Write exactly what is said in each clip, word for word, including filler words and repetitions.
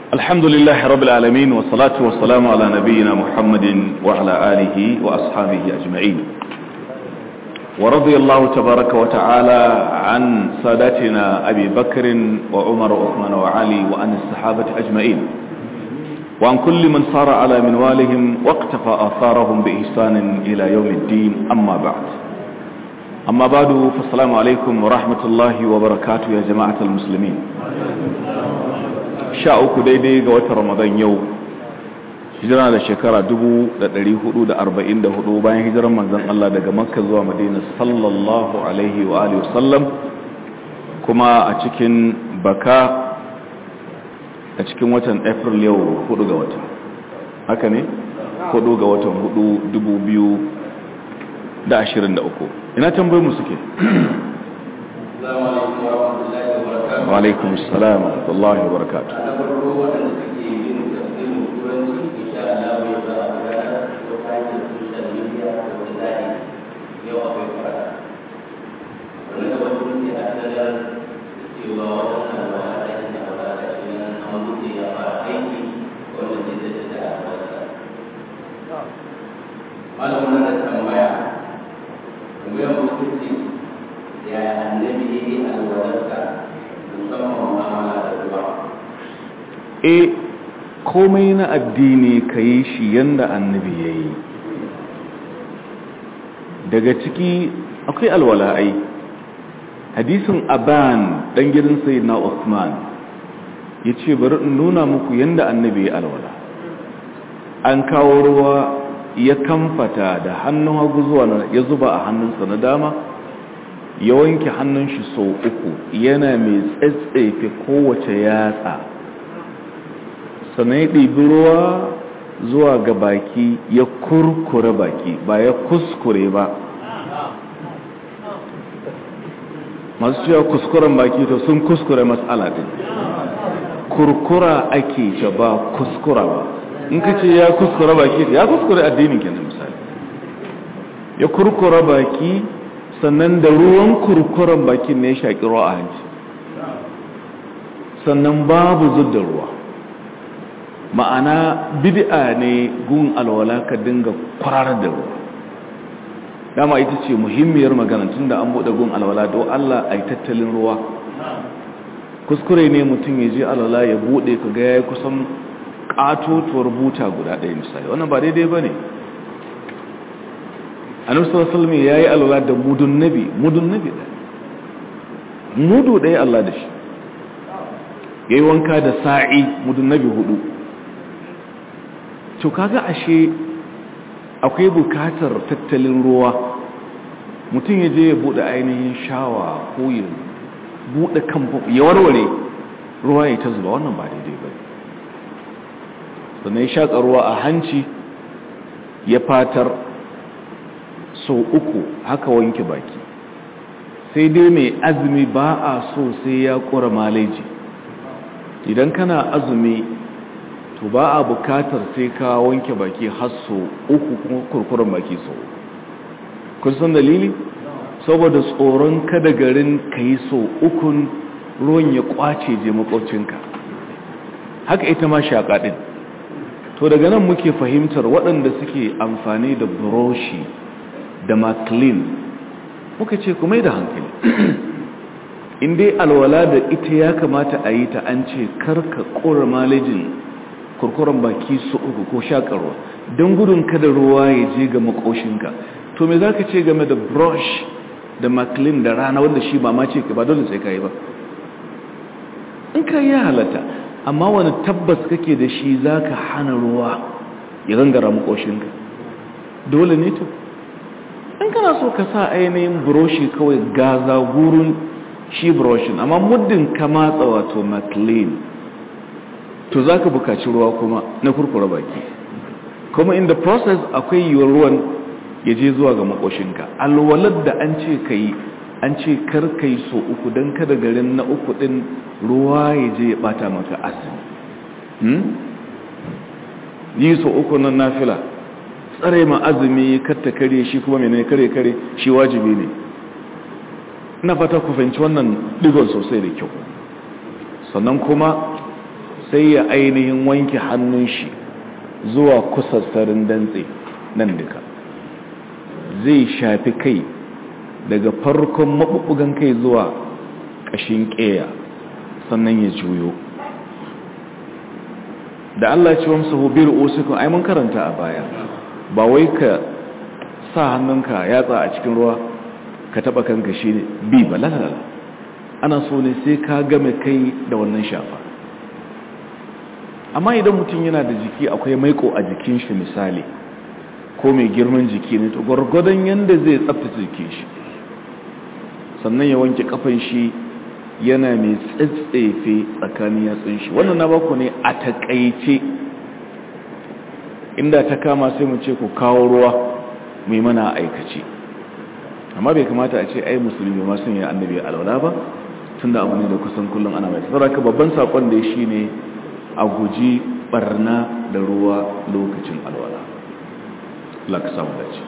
الحمد لله رب العالمين والصلاة والسلام على نبينا محمد وعلى آله وأصحابه أجمعين ورضي الله تبارك وتعالى عن ساداتنا أبي بكر وعمر وعثمان وعلي وعن الصحابة أجمعين وعن كل من صار على منوالهم واقتفى آثارهم بإحسان إلى يوم الدين أما بعد أما بعد فالسلام عليكم ورحمة الله وبركاته يا جماعة المسلمين sha uku daidai ga watan Ramadan yau hijira da shekara dubu da ɗari hudu da arba'in da hudu bayan hijiran manzon Allah daga Makka zuwa Madina sallallahu alaihi wa alihi wasallam kuma a cikin baka a cikin watan April yau hudu ga wata haka ne hudu ga watan hudu dubu biyu da ashirin da uku ina tambayoyin mu suke وعليكم السلام ورحمة الله وبركاته e komai na addini ka yi shi yanda annabi ya yi daga ciki akwai alwala'ai hadisin aban dan gidan sayyidina Uthman ya ce bari in nuna muku yanda annabi ya alwala an kawo ruwa ya kamfata da hannun hagu zuwa ya zuba a hannunsa na dama ya wanke hannun shi sau uku yana mai tsatsefe kowace yatsa sannan ya ɗibi ruwa zuwa ga baki ya kurkure baki ba ya kuskure ba masu cewa kuskuren baki to sun kuskure matsala din kurkura ake ce ba kuskura ba in ka ce ya kuskure baki ya kuskure addinin kenan misali ya kurkure baki sannan da ruwan kurkuren baki ne ya shaƙi ruwa a hanci sannan babu zudda ruwa ma'ana bid'a ne gun alwala ka dinga kwararar da ruwa dama ita ce muhimmiyar magana tunda an bude gun alwala don Allah ai tattalin ruwa kuskure ne mutum ya je alwala ya bude ka ga yayi kusan katotuwar buta guda ɗaya misali wannan ba daidai bane annabi sallallahu alaihi wasallam yayi alwala da mudun nabi mudun nabi da mudu ɗaya Allah da shi yayi wanka da sa'i mudun nabi hudu to kaga ashe akwai bukatar tattalin ruwa mutum ya je ya bude ainihin shawa ko ya bude kan ya warware ruwa ya ta zuba wannan ba daidai ba sannan ya shaƙa ruwa a hanci ya fatar sau uku haka wanke baki sai dai mai azumi ba a so sai ya ƙura maleji idan kana azumi to ba a bukatar sai ka wanke baki har so uku kuma kurkuren baki so kun san dalili saboda tsoron kada garin ka yi so ukun ruwan ya kwace je makwabcinka haka ita ma shaƙa ɗin to daga nan muke fahimtar waɗanda suke amfani da buroshi da maklin muka ce kuma da hankali in dai alwala da ita ya kamata a yi ta an ce karka ƙora malejin kurkuren baki su uku ko shakarwa don gudun kada ruwa ya je ga makoshinka to me za ka ce game da brush da maklin da rana wanda shi ba ma ce ka ba dole sai ka yi ba in ka yi halatta amma wani tabbas kake da shi za ka hana ruwa ya gangara makoshinka dole ne to in kana so ka sa ainihin brushi kawai gaza gurun shi brushin amma muddin ka matsa wato maklin to za ka bukaci ruwa kuma na kurkura baki kuma in the process akwai yiwuwar ruwan ya je zuwa ga makoshinka alwalar da an ce ka yi an ce kar ka yi so uku don kada garin na uku din ruwa ya je ya bata maka asiri hmm? yi so uku nan nafila tsare ma azumi katta kare shi kuma mai kare kare shi wajibi ne ina fata ku fahimci wannan digon sosai da kyau sannan kuma sai ya ainihin wanke hannun shi zuwa kusassarin dantse nan duka zai shafi kai daga farkon maɓuɓɓugan kai zuwa ƙashin ƙeya sannan ya juyo da Allah ce wamsa hubir usikun ai mun karanta a baya ba wai ka sa hannunka yatsa a cikin ruwa ka taba kanka shi ne bi ba lalala ana so ne sai ka game kai da wannan shafa amma idan mutum yana da jiki akwai maiko a jikin shi misali ko mai girman jiki ne to gwargwadon yanda zai tsaftace jikin shi sannan ya wanke kafan shi yana mai tsatsefe tsakanin yatsun shi wannan na baku ne a takaice inda ta kama sai mu ce ku kawo ruwa mai mana aikace amma bai kamata a ce ai musulmi ma sun yi annabi alwala ba tunda abu ne da kusan kullum ana mai saboda babban sakon da shi ne a guji barna da ruwa lokacin alwala Allah ka samu dace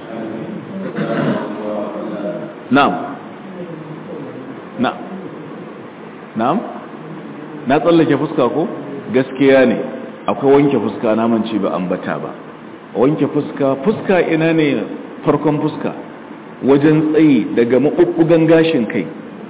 na'am na'am na'am na tsallake fuska ko gaskiya ne akwai wanke fuska na mance ba ambata ba wanke fuska fuska ina ne farkon fuska wajen tsayi daga maɓuɓɓugan gashin kai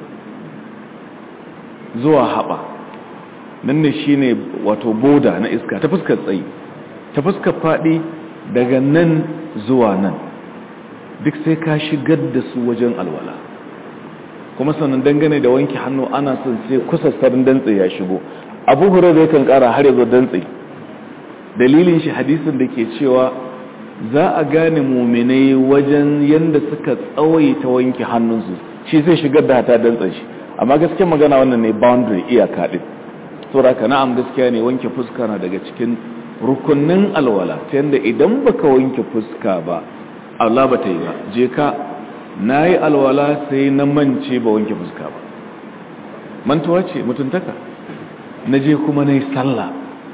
zuwa haɓa nan ne shi ne wato boda na iska ta fuskar tsayi ta fuskar faɗi daga nan zuwa nan duk sai ka shigar da su wajen alwala kuma sannan dangane da wanke hannu ana son sai kusassarin dantse ya shigo abu hura zai kan kara har yanzu dantse dalilin shi hadisin da ke cewa za a gane muminai wajen yadda suka tsawaita wanke hannunsu shi zai shigar da hata dantsen shi amma gaskiyar magana wannan ne boundary iyaka din saboda ka na'am gaskiya ne wanke fuska na daga cikin rukunin alwala ta yadda idan baka wanke fuska ba Allah ba ta yi ba je ka na yi alwala sai na mance ba wanke fuska ba mantuwa ce mutuntaka na je kuma na yi sallah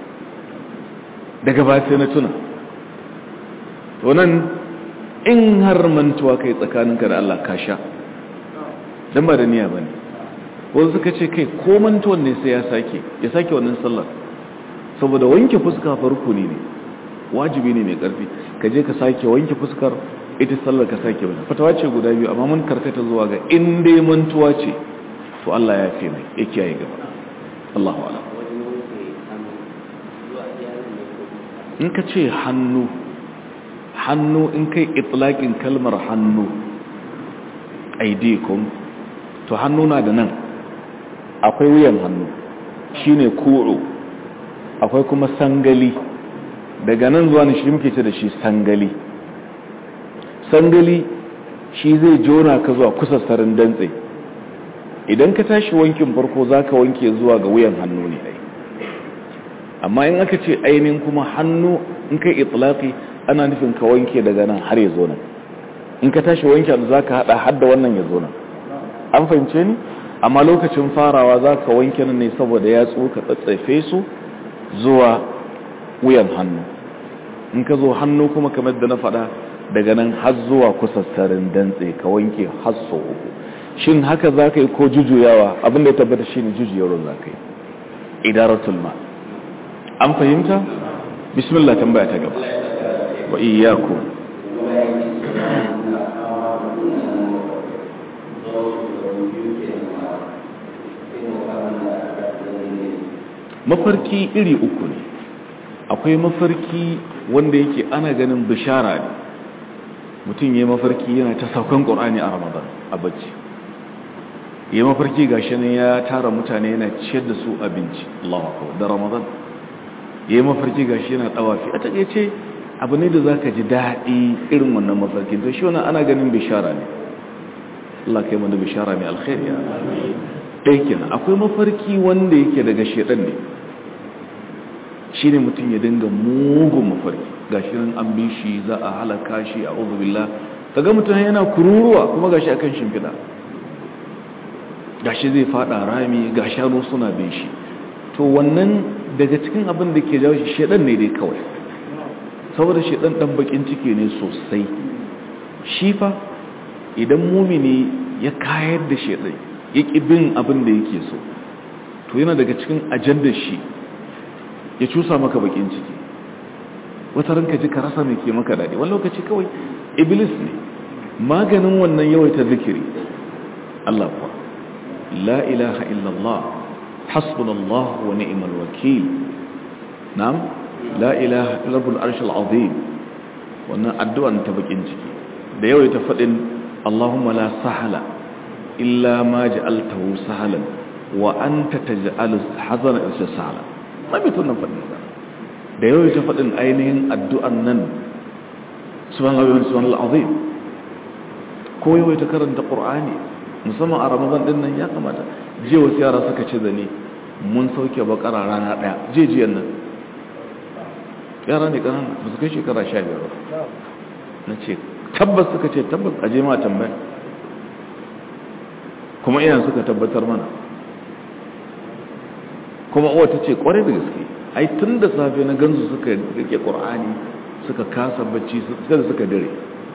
daga ba sai na tuna to nan in har mantuwa kai tsakaninka da Allah ka sha don ba da niyya ba ne wanda suka ce kai ko mantuwan ne sai ya sake ya sake wannan sallar saboda wanke fuska farko ne wajibi ne mai karfi ka je ka sake wanke fuskar ita sallar ka sake wani fatawa ce guda biyu amma mun karkata zuwa ga in dai mantuwa ce to Allah ya fi mai ya kiyaye gaba Allahu a'lam in ka ce hannu hannu in kai itlaqin kalmar hannu aidikum to hannu na da nan akwai wuyan hannu shine ku'u akwai kuma sangali daga nan zuwa ne shi muke ce da shi sangali sangali shi zai jona ka zuwa kusassarin dantse idan ka tashi wankin farko zaka wanke zuwa ga wuyan hannu ne amma in aka ce ainihin kuma hannu in kai itlaqi ana nufin ka wanke daga nan har ya zo nan in ka tashi wanke zaka hada har da wannan ya zo nan an fahimce ni amma lokacin farawa zaka wanke nan ne saboda ya tsoka tsatsefe su zuwa wuyan hannu in ka zo hannu kuma kamar da na faɗa daga nan har zuwa kusassarin dantse ka wanke har sau uku shin haka za ka yi ko jujuyawa abinda ya tabbata shi ne jujuyarwar za ka yi idaratul ma an fahimta bismillah tambaya ta gaba wa iyyaku mafarki iri uku ne akwai mafarki wanda yake ana ganin bishara ne mutum ya yi mafarki yana ta saukan ƙorani a ramadan a bacci ya yi mafarki ga shi ne ya tara mutane yana ciyar da su abinci Allahu akbar da ramadan ya yi mafarki ga shi yana ɗawafi a taƙaice abu ne da za ka ji daɗi irin wannan mafarki to shi wannan ana ganin bishara ne Allah ka yi mana bishara mai alkhairi ɗaya kenan akwai mafarki wanda yake daga shedan ne shi ne mutum ya dinga mugun mafarki ga shi nan an bi shi za a halaka shi a uzubillah kaga mutum yana kururuwa kuma ga shi akan shimfiɗa ga shi zai faɗa rami ga shanu suna bin shi to wannan daga cikin abin da ke jawo shi shedan ne dai kawai saboda shedan ɗan bakin ciki ne sosai shi fa idan mumini ya kayar da shedan ya ƙi bin abin da yake so to yana daga cikin ajandar shi ya cusa maka bakin ciki, wata ranka ji ka rasa mai ke maka daɗi, wani lokaci kawai iblis ne. Maganin wannan yawaita zikiri Allah kuwa la ilaha illallah hasbunallahu wa ni'mal wakil, na'am la ilaha rabbul arshil azim. Wannan addu'an ta bakin ciki da yawaita faɗin Allahumma la sahala illa ma ja'altahu sahalan wa anta taj'alul hazana illa sahla. Mai tunan faɗin da yawaita faɗin ainihin addu'an nan subhanallahi wa subhanal azim, ko yawaita karanta qur'ani musamman a ramadan din nan ya kamata. jiya wasu yara suka ce da ni mun sauke bakara rana daya jejiyan nan, yara ne kanan ba su kai shekara sha biyar ba. Na ce tabbas, suka ce tabbas, a je ma tambaya, kuma iyan suka tabbatar mana. Kuma uwa ta ce kwarai da gaske, ai tun da safe na gansu suka rike qur'ani suka kasa bacci sai suka dare.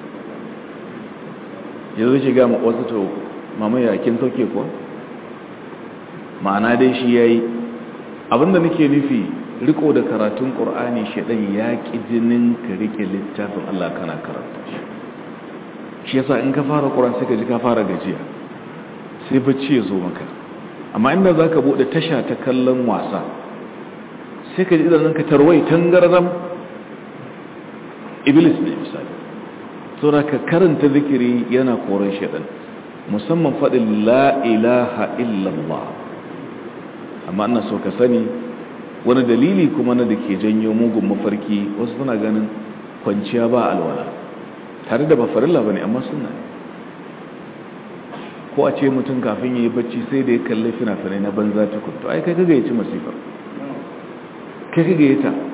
yanzu ce ga wasu to mama ya kin sauke ko ma'ana dai shi yayi abinda nake nufi. Riko da karatun qur'ani shedan ya ki jinin ka rike littafin Allah kana karanta shi. Shi yasa in ka fara qur'ani sai ka ji ka fara gajiya, sai bacci ya zo maka. Amma inda zaka bude tasha ta kallon wasa sai ka ji idan ka tarwai tangaram, iblis ne misali. saboda ka karanta zikiri yana koran shedan, musamman faɗin la ilaha illallah. amma ina so ka sani wani dalili kuma na da ke janyo mugun mafarki, wasu suna ganin kwanciya ba alwala, tare da ba farilla ba ne amma suna ne. ko a ce mutum kafin ya yi bacci sai da ya kalli fina-finai na banza tukun, to ai kai kaga ya ci masifar, kai kaga ya ta.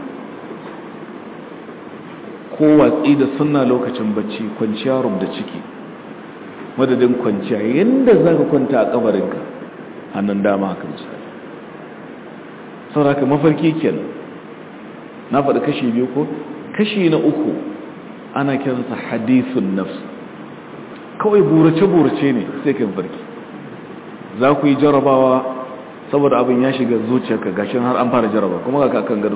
ko watsi da sunna lokacin bacci, kwanciya rub da ciki madadin kwanciya yadda za ka kwanta a kabarinka hannun dama haka misali. sauraka mafarki kenan na faɗi kashi biyu ko kashi na uku ana kiransa hadithun nafs. kawai burace-burace ne sai kan farki, za ku yi jarabawa saboda abin ya shiga zuciyarka gashin har an fara jaraba kuma ga kan gado,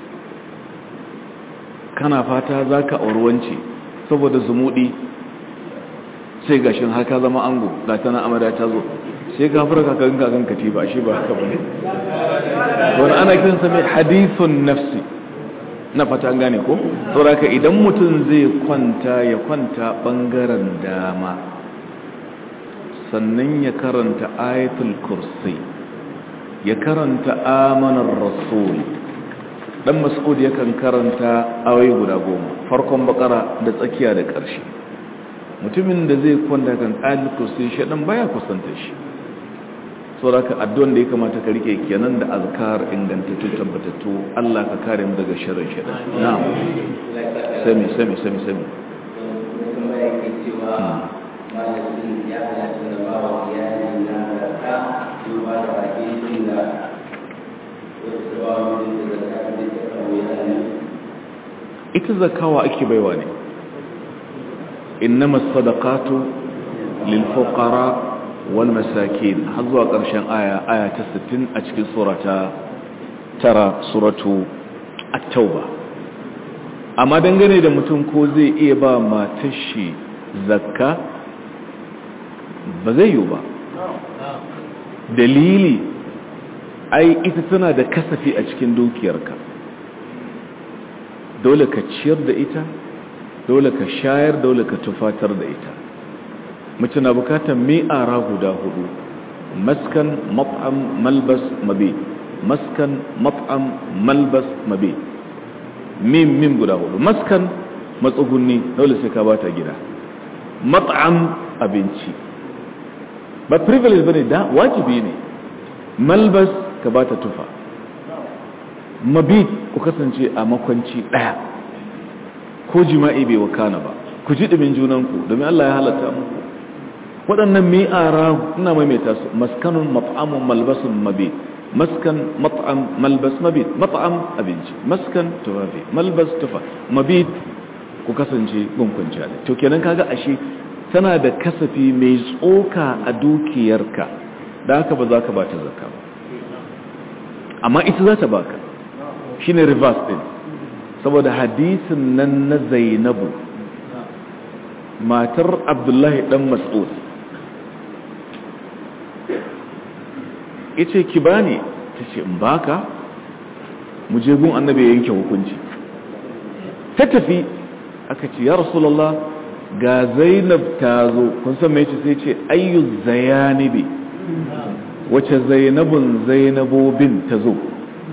kana fata za ka aurwanci saboda zumuɗi sai gashin har ka zama ango ga tana amada ta zo sai ka fara kakarin kakan katiba shi ba haka bane. wani ana kiransa mai hadithun nafsi, na fata an gane ko. saboda idan mutum zai kwanta ya kwanta bangaren dama, sannan ya karanta ayatul kursi, ya karanta amanar rasul. dan mas'ud yakan karanta ayoyi guda goma, farkon bakara da tsakiya da ƙarshe. mutumin da zai kwanta kan ayatul kursi shi dan baya kusanta shi. saboda addu'an da ya kamata ka rike kenan da azkar ingantattu tabbatattu. Allah ka kare mu daga sharrin shaitan. na'am sami sami sami sami kuma yake cewa malamin ya halatta da bawa iyali na zakka duba da bakin da wasu bawa da zakka da ta kawo yana. ita zakawa ake baiwa ne. innamas sadaqatu lil fuqara wal masakin, har zuwa ƙarshen aya aya ta sittin a cikin surata tara suratu at-tauba. amma dangane da mutum ko zai iya ba matar shi zakka, ba zai yi ba. dalili ai ita tana da kasafi a cikin dukiyarka, dole ka ciyar da ita, dole ka shayar, dole ka tufatar da ita. mace na bukatar mi'ara guda hudu: maskan, mat'am, malbas, mabi. maskan, mat'am, malbas, mabi. mim mim guda hudu. maskan matsugunni, dole sai ka bata gida. mat'am abinci, ba privilege bane, da wajibi ne. malbas ka bata tufa. mabi ku kasance a makwanci daya, ko jima'i bai wakana ba, ku ji dumin junanku domin Allah ya halatta muku. waɗannan mi'ara ina maimaita su: maskanun, mat'amun, malbasun, mabi. maskan, mat'am, malbas, mabi. mat'am abinci, maskan tufafi, malbas tufa, mabi ku kasance gun kwanciya. to kenan kaga ashe tana da kasafi mai tsoka a dukiyarka, da haka ba za ka ba ta zakka ba, amma ita za ta baka. shine reverse din saboda hadisin nan na Zainabu matar Abdullahi dan Mas'ud yace ki bani tace in baka mu je gun annabi ya yanke hukunci ta tafi aka ce ya rasulullah ga Zainab ta zo kun san me yace sai ce ayyu zayanibi wace Zainabun Zainabobin ta zo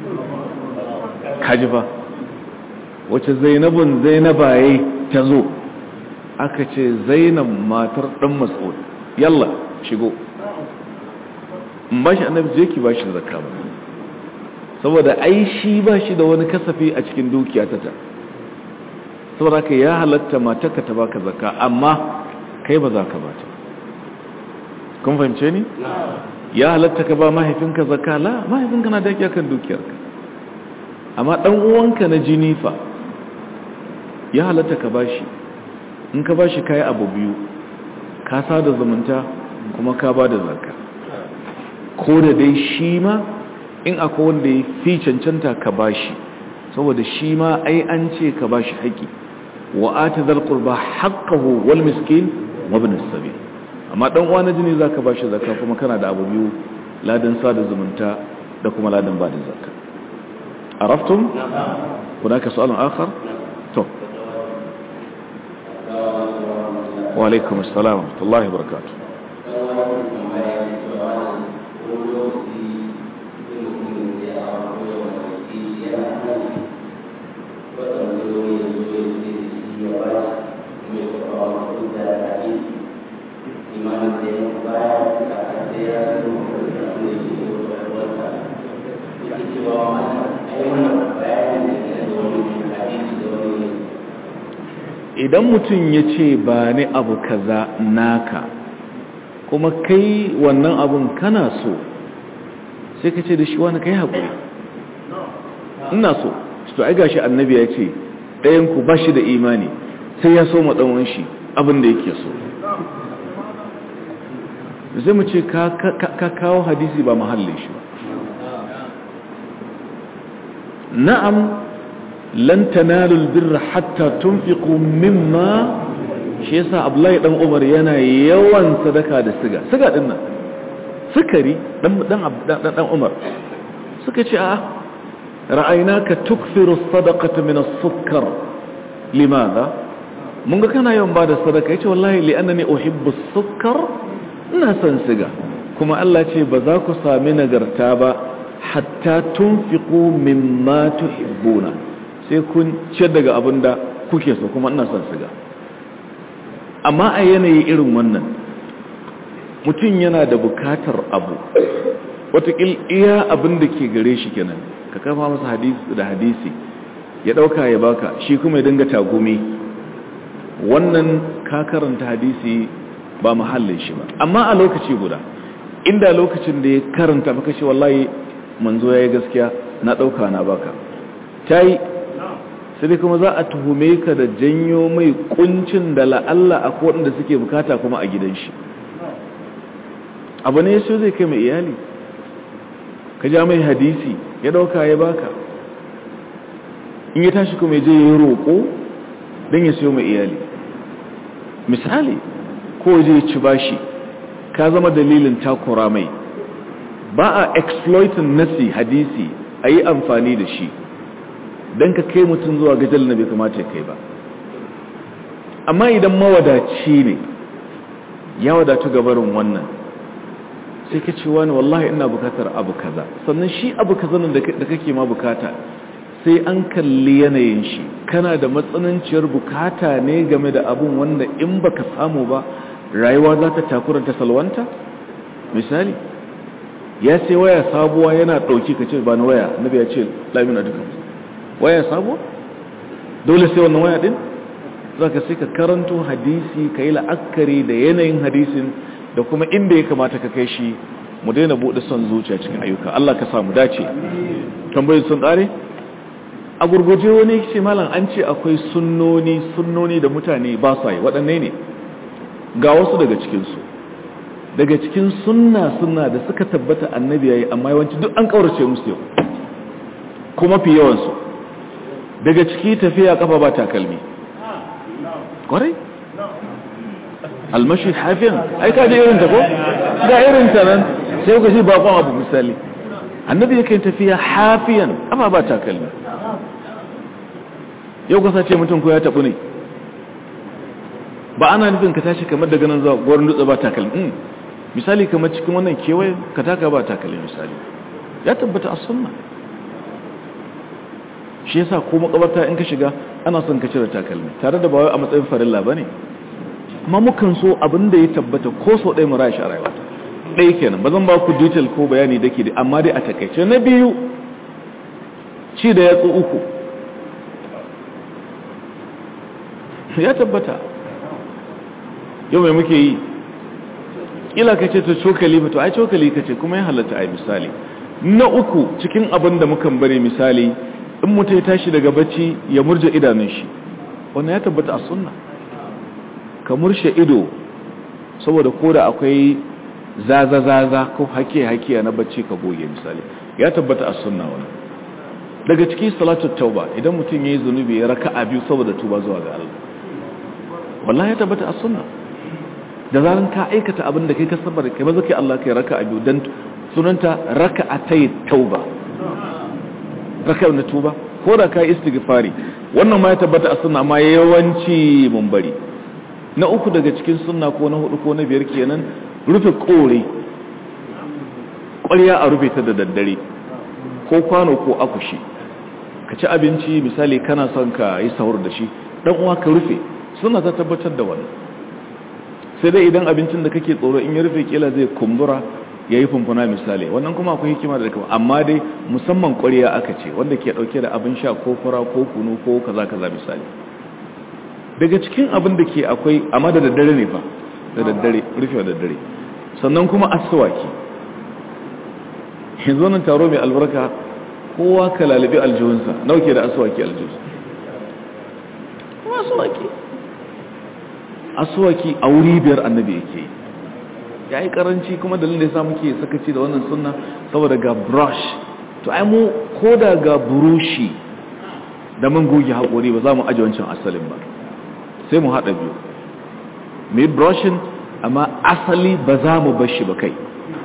kaji ba wace Zainabun Zainabaye ta zo aka ce Zainab matar dan Mas'ud yalla shigo in bashi annabi je ki bashi zakka ba saboda ai shi bashi da wani kasafi a cikin dukiya ta ta saboda ka ya halatta matarka ta baka zakka amma kai ba za ka bata kun fahimce ni ya halatta ka ba mahaifinka zakka la mahaifinka na daki akan dukiyarka amma dan uwanka na jini fa ya halatta ka bashi in ka bashi kai abu biyu ka sada zumunta kuma ka bada zakka ko da dai shi ma in akwai wanda ya fi cancanta ka bashi saboda shi ma ai an ce ka bashi haƙi wa ati dhal qurba haqqahu wal miskin wa ibn as-sabil amma dan uwa na jini zaka bashi zakka kuma kana da abu biyu ladan sada zumunta da kuma ladan bada zakka araftum hunaka su'alun akhar to wa alaikum assalam wa rahmatullahi wa barakatuh idan mutum ya ce ba ni abu kaza naka kuma kai wannan abun kana so sai ka ce da shi wani kai haƙuri ina so to ai gashi annabi ya ce ɗayanku ba shi da imani sai ya so maɗanwan shi abin da yake so zai mu ce ka kawo hadisi ba mahallin shi ba na'am lan tanalul birra hatta tunfiqu mimma shi yasa Abdullahi dan Umar yana yawan sadaka da siga siga din nan sukari dan dan dan Umar suka ce a ra'aynaka tukthiru as-sadaqata min as-sukkar limadha mun ga kana yawan bada sadaka yace wallahi li annani uhibbu as-sukkar ina son siga kuma Allah ce ba za ku sami nagarta ba hatta tunfiqu mimma tuhibbuna sai kun ciyar daga abin da kuke so kuma ina son siga amma a yanayi irin wannan mutum yana da bukatar abu watakil iya abin da ke gare shi kenan ka kafa masa hadisi da hadisi ya dauka ya baka shi kuma ya dinga tagumi wannan ka karanta hadisi ba mahallin shi ba amma a lokaci guda inda lokacin da ya karanta baka shi wallahi manzo yayi gaskiya na dauka na baka tayi sai kuma za a tuhume ka da janyo mai kuncin da la'alla a waɗanda suke bukata kuma a gidan shi abu ne so zai kai mai iyali ka ja mai hadisi ya dauka ya baka in ya tashi kuma ya je ya roƙo don ya siyo mai iyali misali ko ya je ya ci bashi ka zama dalilin takura mai ba a exploiting nasi hadisi a yi amfani da shi don ka kai mutum zuwa gajal na bai kamata ya kai ba amma idan mawadaci ne ya wadatu gabarin wannan sai ka ce wani wallahi ina bukatar abu kaza sannan shi abu kaza nan da kake ma bukata sai an kalli yanayin shi kana da matsananciyar bukata ne game da abun wanda in baka samu ba rayuwa za ta takura ta salwanta misali ya sai waya sabuwa yana dauki ka ce ba na waya nabi ya ce lamina duka waya sabo dole sai wannan waya din zaka sai ka karanto hadisi kai la'akari da yanayin hadisin da kuma inda ya kamata ka kai shi mu daina bude son zuciya cikin ayyuka Allah ka samu dace tambayoyin sun kare a gurguje wani ce malam an ce akwai sunnoni sunnoni da mutane ba su yi waɗanne ne ga wasu daga cikin su daga cikin sunna sunna da suka tabbata annabi yayi amma yawanci duk an kaurace musu yau kuma fi yawan su daga ciki tafiya kafa ba takalmi kwarai almashi hafiyan ai ka je irin ta ko ga irin ta nan sai ka ji bakon abu misali annabi yake tafiya hafiyan kafa ba takalmi yau ka sace mutum ko ya tabu ne ba ana nufin ka tashi kamar daga nan zuwa gurin dutse ba takalmi misali kamar cikin wannan kewaye ka taka ba takalmi misali ya tabbata a sunna shi yasa ko makabarta in ka shiga ana son ka cire takalmi tare da ba wai a matsayin farilla bane amma mukan so abin da ya tabbata ko so ɗaya mu rashi a rayuwa ɗaya kenan ba zan ba ku detail ko bayani dake da amma dai a takaice na biyu ci da yatsu uku ya tabbata yau mai muke yi kila ka ce to cokali ba to ai cokali ka ce kuma ya halatta ai misali na uku cikin abin da mukan bari misali in mutum ya tashi daga bacci ya murje idanun shi wannan ya tabbata a sunna ka murshe ido saboda koda akwai zaza-zaza ko hake-hake na bacci ka goge misali ya tabbata a sunna wannan daga ciki salatu tauba idan mutum ya yi zunubi ya raka'a biyu saboda tuba zuwa ga Allah wallahi ya tabbata a sunna da zaran ka aikata abin da kai ka sabar kai ba zaka Allah kai raka'a biyu dan sunanta raka'atay tauba raka'a na tuba ko da kai istighfari wannan ma ya tabbata a sunna amma yawanci mun bari na uku daga cikin sunna ko na hudu ko na biyar kenan rufe kore ƙwarya a rufe ta da daddare ko kwano ko akushi ka ci abinci misali kana son ka yi sahur da shi dan uwa ka rufe suna ta tabbatar da wannan sai dai idan abincin da kake tsoro in ya rufe kila zai kumbura yayi funfuna misali wannan kuma akwai hikima da kuma amma dai musamman ƙwarya aka ce wanda ke dauke da abin sha ko fura ko kunu ko kaza kaza misali daga cikin abin da ke akwai amma da daddare ne fa da daddare rufe da daddare sannan kuma aswaki yanzu wannan taro mai albarka kowa ka lalabi aljihunsa nauke da aswaki aljihunsa kuma aswaki aswaki a wuri biyar annabi yake ya yi karanci kuma dalilin da ya sa muke sakaci da wannan sunna saboda ga brush to ai mu ko da ga burushi da mun goge haƙori ba za mu aje wancan asalin ba sai mu haɗa biyu mai brushing amma asali ba za mu bashi ba kai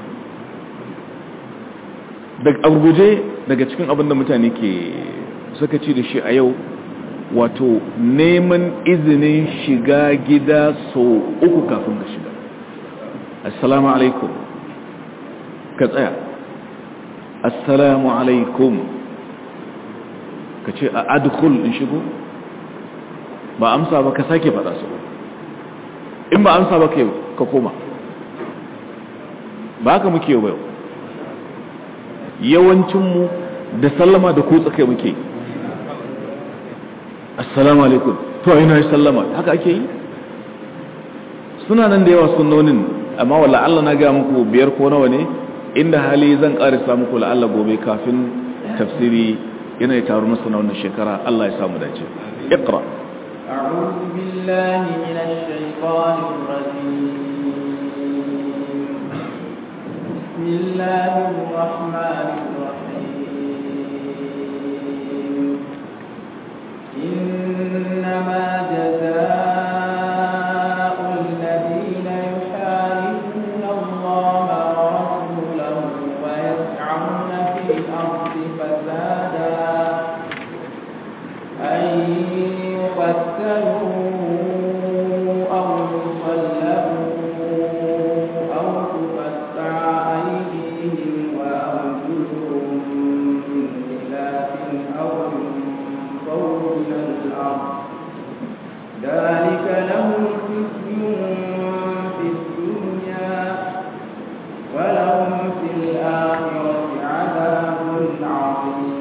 daga guje daga cikin abin da mutane ke suka ci da shi a yau wato neman izinin shiga gida sau uku kafin ka shiga assalamu alaikum ka tsaya assalamu alaikum ka ce a adkhul in shigo ba amsa ba ka sake faɗa su in ba amsa ba ka koma ba haka muke yau yau yawancinmu da sallama da kutsa kai muke assalamu alaikum to ina yi sallama haka ake yi suna nan da yawa sunnonin amma wala Allah na ga muku biyar ko nawa ne inda hali zan karisa muku la Allah gobe kafin tafsiri yana taru masa na wannan shekara Allah ya samu dace iqra أعوذ بالله من الشيطان الرجيم بسم الله الرحمن الرحيم إنما جزاء الذين يحاربون الله ورسوله ويسعون في الأرض فسادا أن يقتلوا أو يصلبوا أو تقطع أيديهم وأرجلهم من خلاف أو ينفوا من الأرض ذلك لهم خزي في الدنيا ولهم في الآخرة عذاب عظيم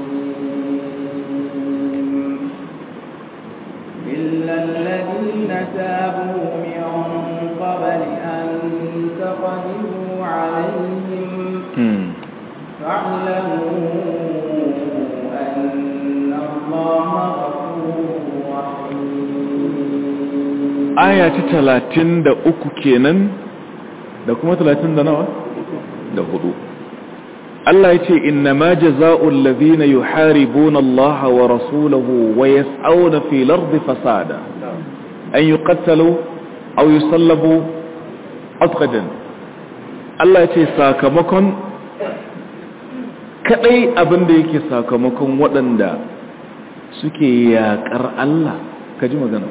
إلا الذين تابوا من قبل أن تقدروا عليهم فاعلموا أن الله غفور رحيم آية ثلاثين دا أكو كينن دا كما ثلاثين دا نوا دا هدو Allah ya ce innama jazaa'ul ladhina yuharibuna Allah wa rasulahu wa yas'auna fil ardi fasada an yuqattalu aw yusallabu atqadan. Allah ya ce sakamakon kadai abinda yake sakamakon waɗanda suke yaƙar Allah, kaji magana,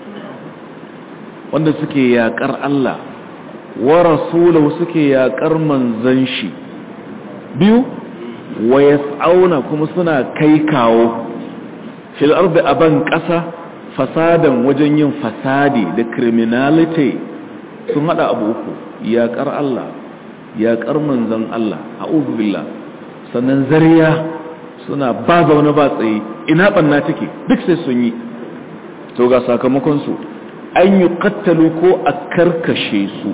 wanda suke yaƙar Allah wa rasulahu suke yaƙar manzon shi, biyu wa yas'auna kuma suna kai kawo fil ardi aban ƙasa fasadan wajen yin fasadi da criminality, sun hada abu uku: yaƙar Allah, yaƙar manzon Allah, a'udhu billah, sannan zariya, suna ba zaune ba tsaye, ina banna take duk sai sun yi. To ga sakamakon su, an yi kattalu ko a karkashe su,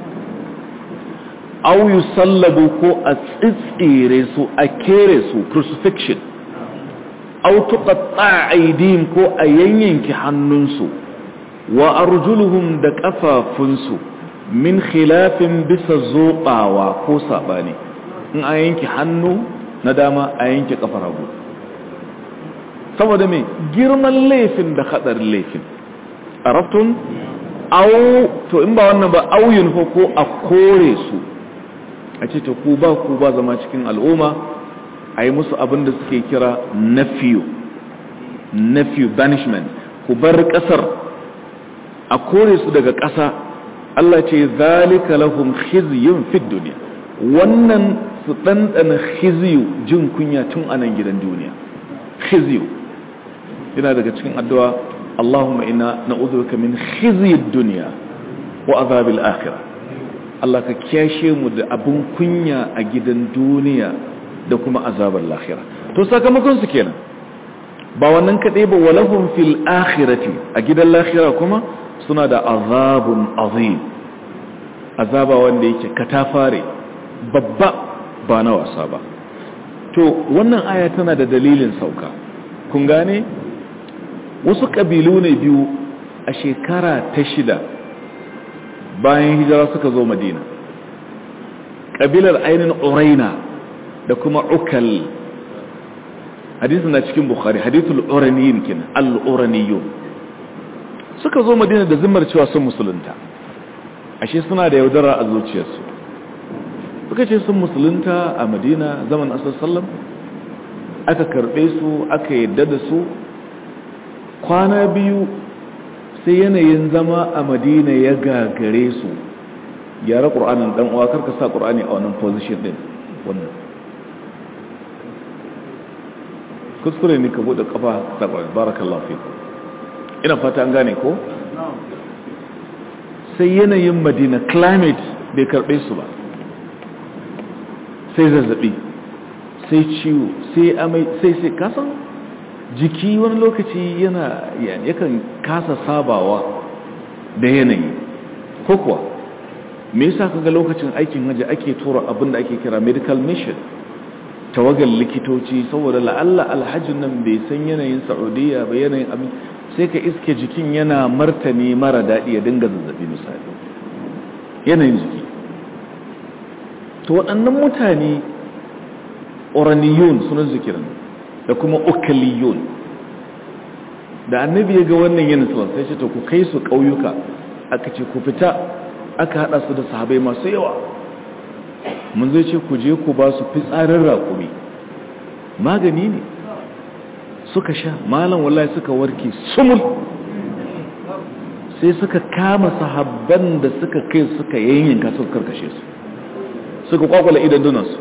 aw yusallabu ko a tsitsire su, a kere su, crucifixion, aw tuqatta aydihim ko a yanyanki hannunsu, wa arjuluhum da kafafunsu min khilafin bisa zobawa ko sabani, in a yanki hannu na dama a yanki kafar hagu, saboda me girman laifin da hadarin laifin. Araftun au to in ba wannan ba auyin ko a kore su, a ce ta ku ba ku ba zama cikin al'umma, a yi musu abin da suke kira nafiyu nafiyu banishment, ku bar kasar, a kore su daga ƙasa. Allah ce zalika lahum khizyun fid dunya, wannan su ɗanɗana khizyu, jin kunya tun anan gidan duniya. Khizyu yana daga cikin addu'a, Allahumma inna na'udhuka min khizyid dunya wa azabil akhirah. Allah ka kiyashe mu da abun kunya a gidan duniya da kuma azabar lahira. To sakamakon su kenan, ba wannan kadai ba, walahum fil akhirati, a gidan lahira kuma suna da azabun azim, azaba wanda yake katafare babba, ba na wasa ba. To wannan aya tana da dalilin sauka, kun gane? Wasu kabilu ne biyu a shekara ta shida bayan hijira suka zo Madina, kabilar ainin Uraina da kuma Ukal. Hadisin na cikin Bukhari, hadithul Uraniyin kin, al-Uraniyun. Suka zo Madina da zimmar cewa sun musulunta, ashe suna da yaudara a zuciyarsu. Suka ce sun musulunta a Madina zaman Asar sallam, aka karbe su, aka yadda da su. Kwana biyu sai yanayin zama a Madina ya gagare su. Gyara Qur'anin dan uwa, karka sa Qur'ani a wannan position din. Wannan kuskure ne, ka bude kafa ta barakallahu fiku. Ina fata an gane ko? Sai yanayin Madina climate bai karbe su ba, sai zazzabi, sai ciwo, sai amai, sai sai kasan jiki wani lokaci yana yakan kasa sabawa da yanayi, ko kuwa me yasa kaga lokacin aikin haji ake tura abin da ake kira medical mission, tawagar likitoci, saboda la'alla alhajin nan bai san yanayin Saudiya ba, yanayin abin, sai ka iske jikin yana martani mara daɗi, ya dinga zazzabi misali, yanayin jiki. To waɗannan mutane Uraniyun sunan zikirin da kuma Ukaliyun, da annabi ya ga wannan yana salon sai ce to ku kai su ƙauyuka, aka ce ku fita, aka haɗa su da sahabai masu yawa, mun zai ce ku je ku ba su fitsarin raƙumi, magani ne. Suka sha, malam wallahi suka warke sumul. Sai suka kama sahabban da suka kai suka yayyanka suka karkashe su, suka kwakwala idan dunansu.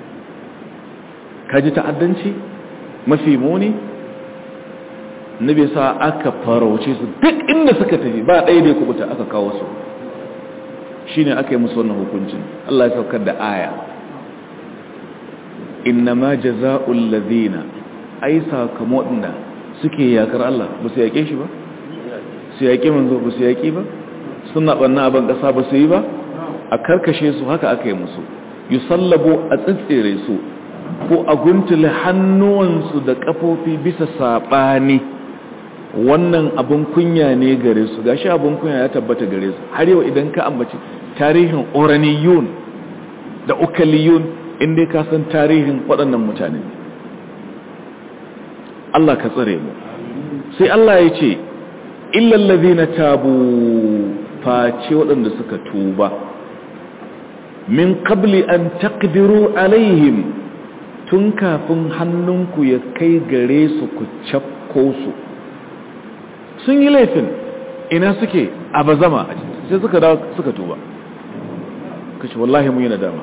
Kaji ta'addanci mafi muni, nabi sa aka farauce su duk inda suka tafi, ba ɗaya da ya kubuta, aka kawo su. Shine aka yi musu wannan hukuncin. Allah ya saukar da aya, innama jaza'ul ladina, ai sakamakon da suke yakar Allah ba su yake shi ba, su yake manzo ba su yake ba, suna banna abin kasa ba su yi ba, a karkashe su, haka aka yi musu. Yusallabu, a tsitsire su, ko a guntule hannuwansu da kafofi bisa sabani. Wannan abin kunya ne gare su, gashi abin kunya ya tabbata gare su. Har yau idan ka ambaci tarihin Uraniyun da Ukaliyun, in dai ka san tarihin waɗannan mutane. Allah ka tsare mu. Sai Allah ya ce illal ladhina tabu, face waɗanda suka tuba, min qabli an taqdiru alaihim, tun kafin hannunku ya kai gare su ku cafko su. Sun yi laifin, ina suke a bazama, sai suka dawo suka tuba, kace wallahi mun yi nadama,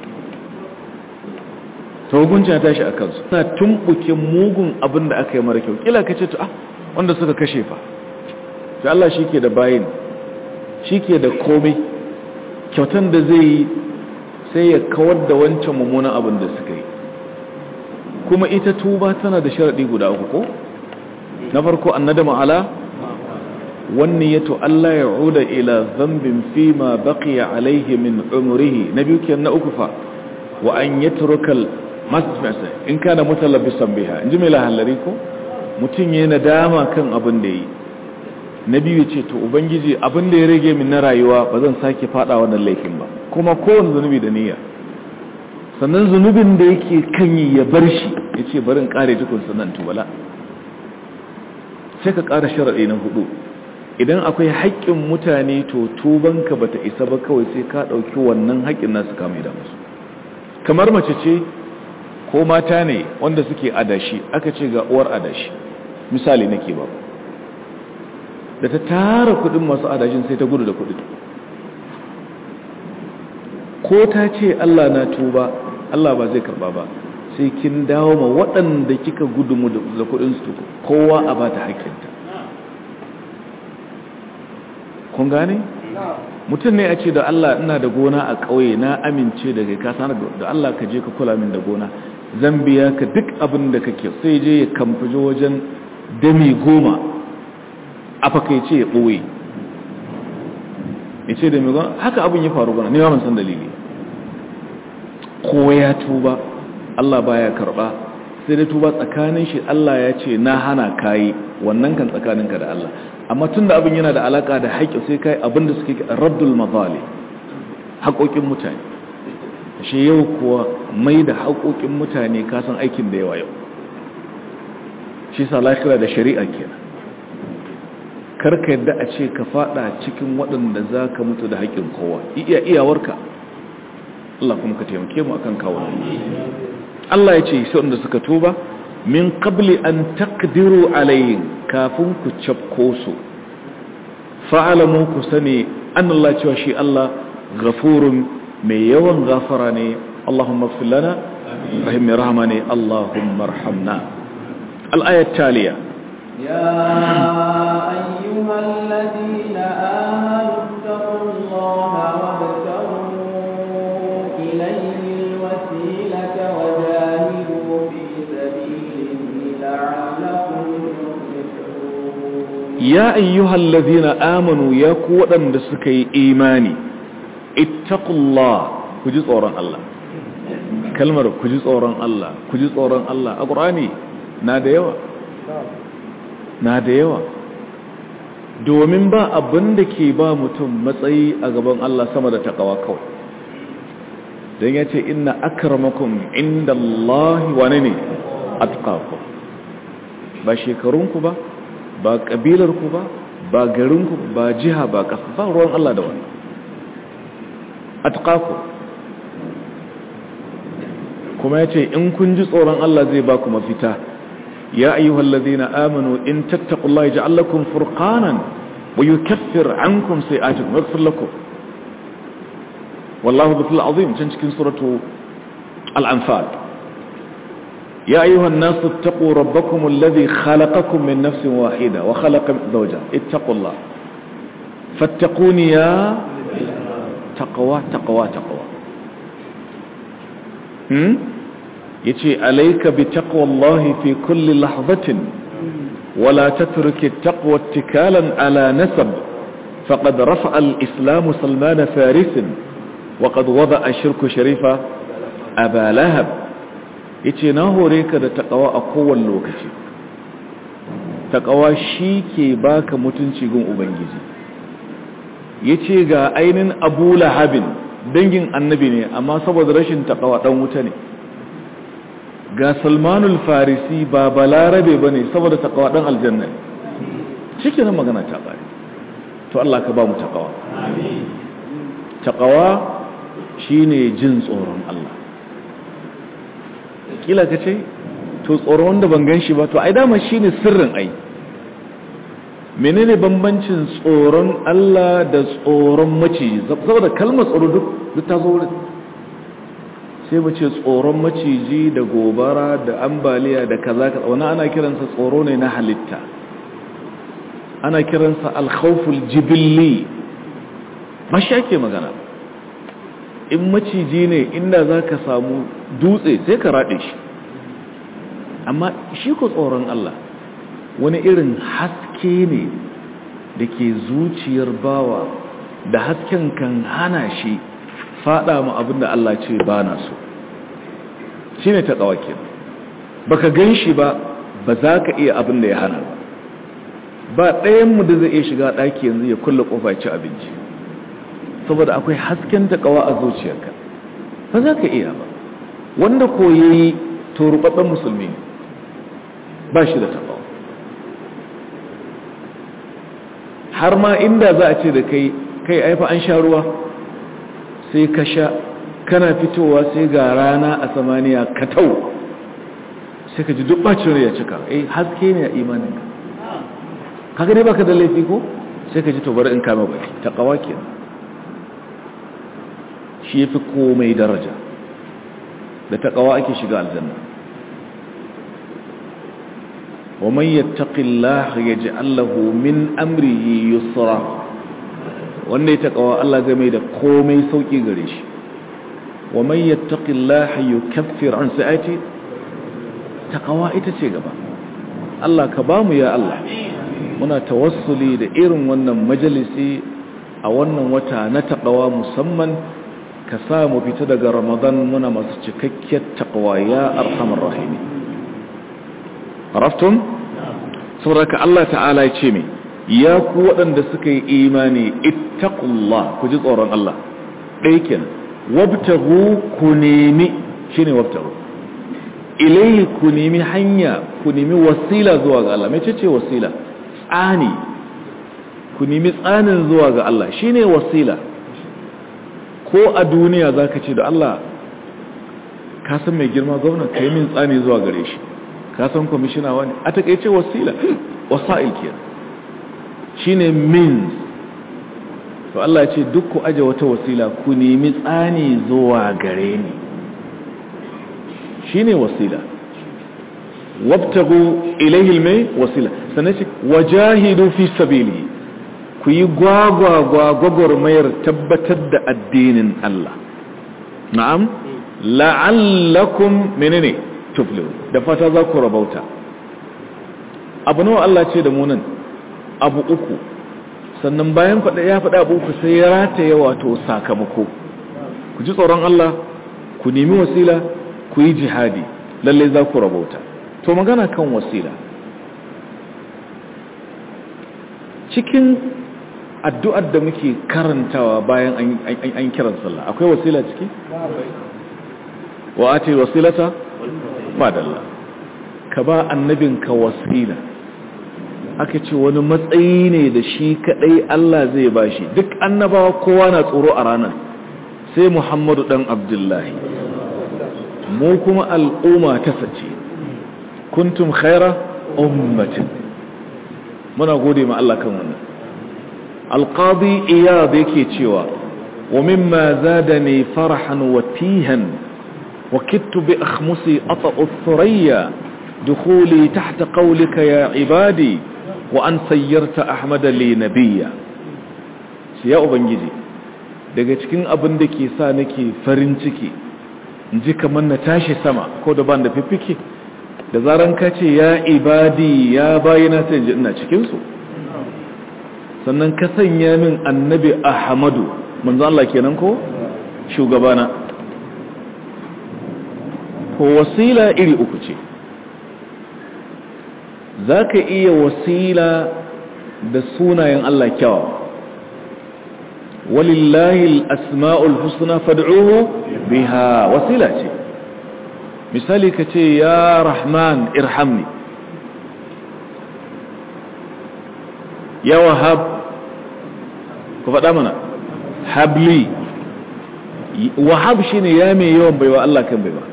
ta hukunci ya tashi a kansu. Suna tumbuke mugun abin da aka yi mara kyau. Kila kace to ah wanda suka kashe fa, to Allah shi ke da bayin, shi ke da komai, kyautan da zai yi sai ya kawar da wancan mummunan abin da suka yi. Kuma ita tuba tana da sharaɗi guda uku ko? Na farko annadama ala wani yato Allah ya uda ila zambin fi ma baqiya alaihi min umrihi. Na biyu kenan. Na uku fa wa an yatrukal masmasa in kana mutalabbisan biha. Inji mai lahallari ko mutum yayin nadama kan abin da yi. Na biyu ce to ubangiji abin da ya rage min na rayuwa ba zan sake fada wannan laifin ba, kuma kowane zunubi da niyya. Sannan zunubin da yake kan yi ya bar shi, ya ce barin kare tukun sannan tubala. Sai ka kara sharaɗi na hudu, idan akwai haƙƙin mutane to tubanka bata isa ba, kawai sai ka ɗauki wannan haƙƙin nasu ka maida musu. Kamar mace ce ko mata ne wanda suke adashi, aka ce ga uwar adashi, misali nake ba, da ta tara kudin masu adashin sai ta gudu da kudin. Ko ta ce Allah na tuba, Allah ba zai karba ba, sai kin dawo ma waɗanda kika gudu mu da kudin su, kowa a ba ta haƙƙinta. Kun gane? Mutum ne a ce da Allah ina da gona a ƙauye, na amince da kai, ka sanar da Allah ka je ka kula min da gona, zan biya ka duk abin da kake. Sai je ya kamfaje wajen dami goma a fakaice ya ɓoye, ya ce da mai gwana haka abin ya faru gwana, nema san dalili. Ko ya tuba Allah baya karɓa, sai da tuba tsakanin shi Allah ya ce na hana kayi, wannan kan tsakaninka da Allah. Amma tun da abin yana da alaka da haƙƙi, sai kai abin da suke raddul mazali, haƙoƙin mutane. Shi yau kuwa mai da haƙoƙin mutane kasan aikin da yawa yau. Shi sa lafiya da shari'a kenan. Karka yadda a ce ka fada cikin waɗanda za ka mutu da haƙƙin kowa, iya iyawarka. Allah kuma ka taimake mu akan kawo. Allah ya ce sai wanda suka tuba min qabli an taqdiru alayhim, kafin ku cafko su. Fa'alamu ku sani an Allah cewa shi Allah ghafurun mai yawan gafara ne. Allahumma ighfir lana rahim rahma ne. Allahumma arhamna. Al-ayat taliya يا أيها الذين آمنوا اتقوا الله وابتغوا إليه الوسيلة وجاهدوا في سبيله لعلكم تفلحون. يا أيها الذين آمنوا يا قوة دسكي إيماني اتقوا الله كجزء أوران الله. كلمة كجزء أوران الله كجزء أوران الله. القرآن ناديوا na da yawa, domin ba abin da ke ba mutum matsayi a gaban Allah sama da takawa kawai. don ya ce inna akramakum inda Allah wane ne atqakum, ba shekarunku ba, ba kabilarku ba, ba garinku ba, jiha ba, ƙasa ba, ruwan Allah da wani. Atqakum kuma ya ce in kun ji tsoron Allah zai ba ku mafita. يا أيها الذين آمنوا إن تتقوا الله يجعل لكم فرقانا ويكفر عنكم سيئاتكم ويغفر لكم والله ذو الفضل العظيم. تنشكين سورة الأنفال. يا أيها الناس اتقوا ربكم الذي خلقكم من نفس واحدة وخلق زوجها اتقوا الله فاتقوني يا تقوى تقوى تقوى هم؟ يتي عليك بتقوى الله في كل لحظة ولا تترك التقوى اتكالا على نسب فقد رفع الإسلام سلمان فارس وقد وضع الشرك شريف أبا لهب. يتي ناهوريك دا تقوى أقوى اللوكتي. تقوى شيكي باك متنشيقون أبنجيزي. يتي غا أين أبو لهب dangin annabi ne amma saboda rashin takawa dan wuta ne ga Salmanul Farisi ba balarabe bane saboda takawa dan aljanna ne cikin magana ta bare to Allah ka ba mu takawa amin takawa shine jin tsoron Allah kila kace to tsoron wanda ban ganshi ba to ai dama shine sirrin ai menene bambancin tsoron Allah da tsoron maciji saboda kalmar tsoro duk duk ta zo wurin sai mu ce tsoron maciji da gobara da ambaliya da kaza kaza wannan ana kiransa tsoro ne na halitta ana kiransa al-khawful jibilli ba shi ake magana in maciji ne inda zaka samu dutse sai ka rade shi amma shi ko tsoron Allah wani irin haske ne da ke zuciyar bawa da hasken kan hana shi fada mu abinda Allah ce ba na so shi ne ta kawakin baka gan shi ba ba za ka iya abinda ya hana ba ba ɗayanmu da zai iya shiga ɗaki yanzu ya kulle ƙofa ci abinci saboda akwai hasken ta kawa a zuciyarka ba za ka iya ba wanda koyi to rubabben musulmi ne ba shi da taɓa har ma inda za a ce da kai kai aifa an sha ruwa sai ka sha kana fitowa sai ga rana a samaniya ka tau sai ka ji duk bacin ya cika eh haske ne a imaninka kaga dai baka da laifi ko sai ka ji to bari in kama baki taqwa kenan shi yafi komai daraja da taqwa ake shiga aljanna ومن يتق الله يجعل له من امره يسرا wanda ya takawa Allah zai mai da komai sauki gare shi ومن يتق الله يكفر عن سيئاته takawa ita ce gaba Allah ka bamu ya Allah muna tawassuli da irin wannan majalisi a wannan wata na takawa musamman ka sa mu fita daga Ramadan muna masu cikakkiyar takawa ya arhamar rahimi araftum saboda Allah ta'ala ya ce mai ya ku waɗanda suka yi imani ittaqullah ku ji tsoron Allah ɗaya kenan wabtaghu ku nemi shine wabtaghu ilayhi ku nemi hanya ku nemi wasila zuwa ga Allah mece ce wasila tsani ku nemi tsanin zuwa ga Allah shine wasila ko a duniya zaka ce da Allah ka san mai girma gwamnati kai min tsani zuwa gare shi ka san kwamishina wani a takaice wasila wasa'il kenan shine means to Allah ya ce duk ku aje wata wasila ku nemi tsani zuwa gare ni shine wasila wabtagu ilayhi almay wasila sannan shi wajahidu fi sabili ku yi gwagwagwa gwagwarmayar tabbatar da addinin Allah na'am la'allakum menene tuflihu da fata za ku rabauta abu nawa Allah ce da mu nan abu uku sannan bayan faɗa ya faɗa abu uku sai ya rataye wato sakamako ku ji tsoron Allah ku nemi wasila ku yi jihadi lalle za ku rabauta to magana kan wasila cikin addu'ar da muke karantawa bayan an kiran sallah akwai wasila ciki wa ati wasilata madalla ka ba annabinka wasila aka ce wani matsayi ne da shi kadai Allah zai bashi duk annabawa kowa na tsoro a ranar sai Muhammadu dan Abdullahi mu kuma al'umma ta sace kuntum khaira ummatin muna gode ma Allah kan wannan alqadi iyad yake cewa wa mimma zadani farahan wa tihan وكدت بأخمسي أطأ الثريا دخولي تحت قولك يا عبادي وأن سيرت أحمد لي نبيا يا أبنجي daga cikin abin da ke sa nake farin ciki in ji kamar na tashi sama ko da ban da fiffike da zaran ka ce ya ibadi ya bayina sai ji ina cikinsu sannan ka sanya min annabi ahmadu manzo Allah kenan ko shugabana ko wasila iri uku ce za ka iya wasila da sunayen Allah kyawawa walillahi al-asma'ul husna fad'uhu biha wasila ce misali kace ya rahman irhamni ya wahab ku faɗa mana habli wahab shine ya mai yawan baiwa Allah kan baiwa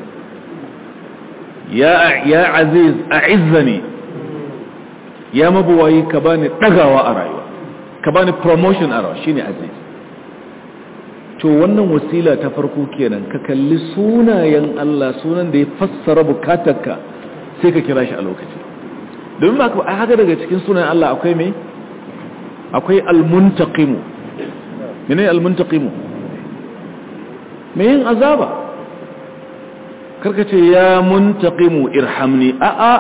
ya ya aziz a'izzani ya mabuwayi ka bani dagawa a rayuwa ka bani promotion a rayuwa shine aziz to wannan wasila ta farko kenan ka kalli sunayen Allah sunan da ya fassara bukatarka sai ka kira shi a lokaci domin ba ka haka daga cikin sunayen Allah akwai me akwai al-muntaqimu mene al-muntaqimu me yin azaba karka ce ya muntaqimu irhamni a a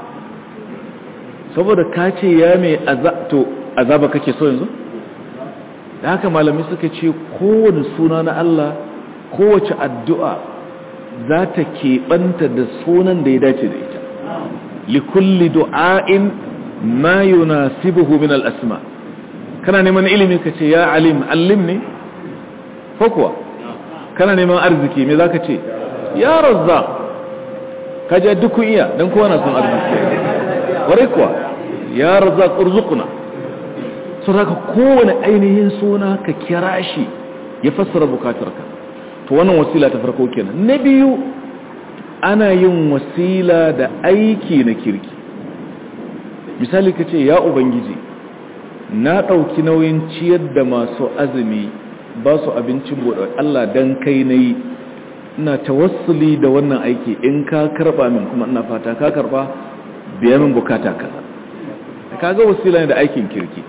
saboda ka ce ya mai azabto azaba kake so yanzu da haka malami suka ce kowane suna na Allah kowace addu'a za ta keɓanta da sunan da ya dace da ita likulli du'a'in ma yunasibuhu min al-asma kana neman ilimi ka ce ya alim allim ne ko kuwa kana neman arziki me zaka ce ya razzaq ka je duk iya dan kowa na son arziki ware kuwa ya razzaq urzuqna sun haka kowane ainihin suna ka kira shi ya fassara bukatarka to wannan wasila ta farko kenan na biyu ana yin wasila da aiki na kirki misali ka ce ya ubangiji na ɗauki nauyin ciyar da masu azumi ba su abincin buɗe Allah dan kai na yi ina tawassuli da wannan aiki in ka karɓa min kuma ina fata ka karɓa biya min bukata kaza kaga wasila ne da aikin kirki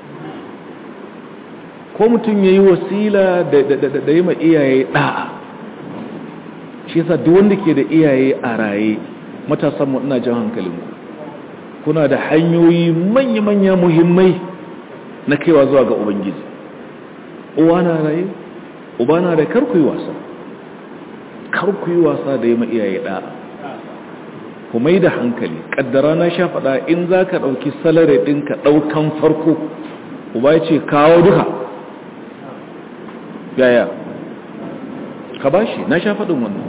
ko mutum ya yi wasila da yi ma iyaye ɗa'a shi yasa duk wanda ke da iyaye a raye matasanmu ina jan hankalinku kuna da hanyoyi manya-manya muhimmai na kaiwa zuwa ga ubangiji uwa na raye uba na da karku yi wasa karku yi wasa da yi ma iyaye ɗa'a ku mai da hankali ƙaddara na sha faɗa in za ka ɗauki salari ɗinka ɗaukan farko uba ya ce kawo duka yaya ka bashi na sha faɗin wannan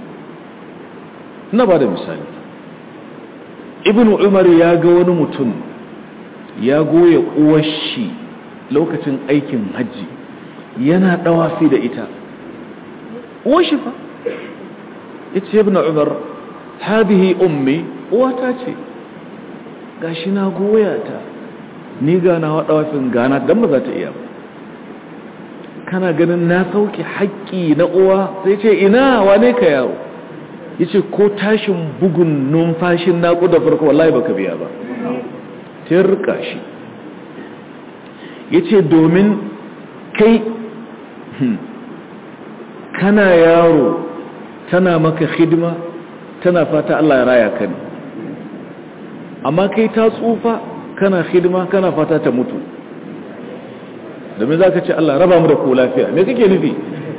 ina ba da misali ibn umar ya ga wani mutum ya goya uwashi lokacin aikin hajji yana ɗawafi da ita uwashi fa ita ibn umar hadihi ummi uwata ce gashi na goya ta ni gana wa ɗawafin gana don ba za ta iya ba kana ganin na sauke haƙƙi na uwa sai ce ina wane ka yawo yace ko tashin bugun numfashin naƙuda farko wallahi baka biya ba tirka shi yace domin kai kana yaro tana maka hidima tana fata Allah ya raya ka ne amma kai ta tsufa kana hidima kana fata ta mutu domin za ka ce Allah raba mu da ku lafiya me kake nufi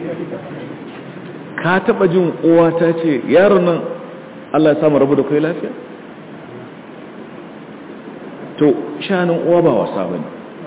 ka taba jin uwa ta ce yaron nan Allah ya samu rabu da kai lafiya to shanin uwa ba wasa bane